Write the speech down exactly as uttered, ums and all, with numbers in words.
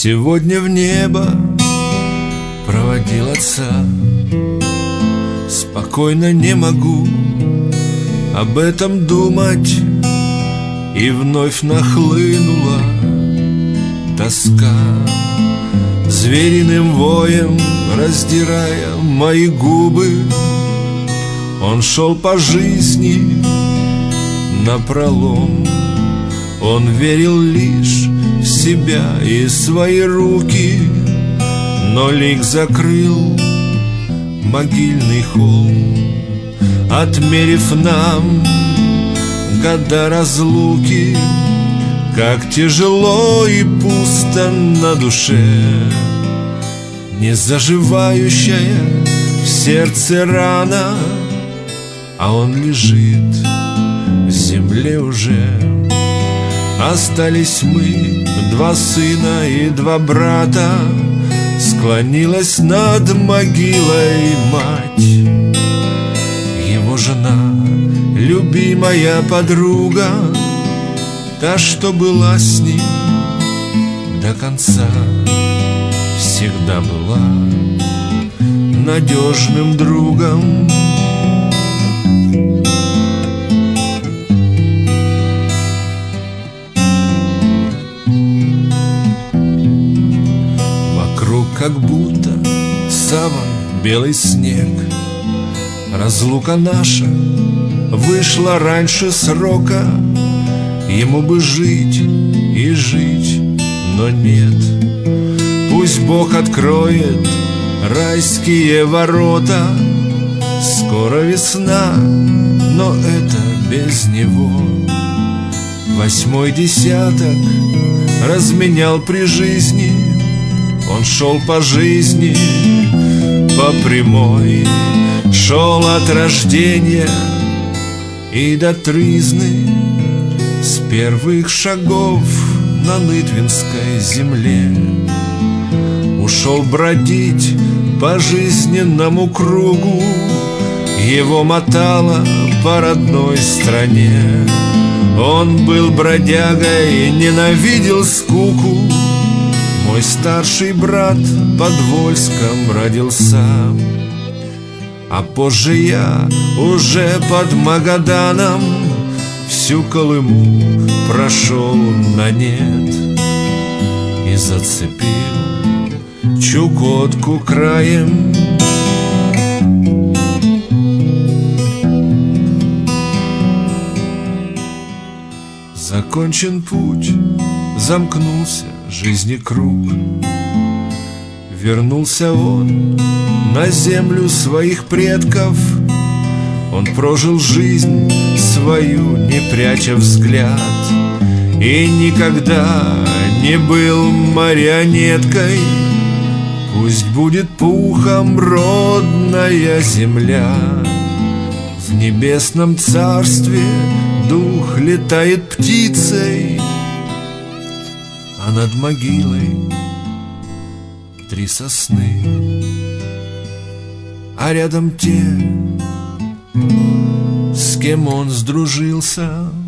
Сегодня в небо проводил отца. Спокойно не могу об этом думать, и вновь нахлынула тоска, звериным воем раздирая мои губы. Он шел по жизни напролом, он верил лишь в себя и свои руки, но лик закрыл могильный холм, отмерив нам года разлуки. Как тяжело и пусто на душе, не заживающая в сердце рана, а он лежит в земле уже. Остались мы, два сына и два брата, склонилась над могилой мать. Его жена, любимая подруга, та, что была с ним до конца, всегда была надежным другом. Вокруг как будто саван, белый снег. Разлука наша вышла раньше срока. Ему бы жить и жить, но нет. Пусть Бог откроет райские ворота. Скоро весна, но это без него. Восьмой десяток разменял при жизни. Он шел по жизни по прямой, шел от рождения и до тризны, с первых шагов на Нытвенской земле. Ушел бродить по жизненному кругу, его мотало по родной стране. Он был бродягой и ненавидел скуку. Мой старший брат под Вольском родился, а позже я уже под Магаданом всю Колыму прошел на нет и зацепил Чукотку краем. Закончен путь, замкнулся жизни круг. Вернулся он на землю своих предков. Он прожил жизнь свою, не пряча взгляд, и никогда не был марионеткой. Пусть будет пухом родная земля. В небесном царстве дух летает птицей, а над могилой три сосны, а рядом те, с кем он сдружился.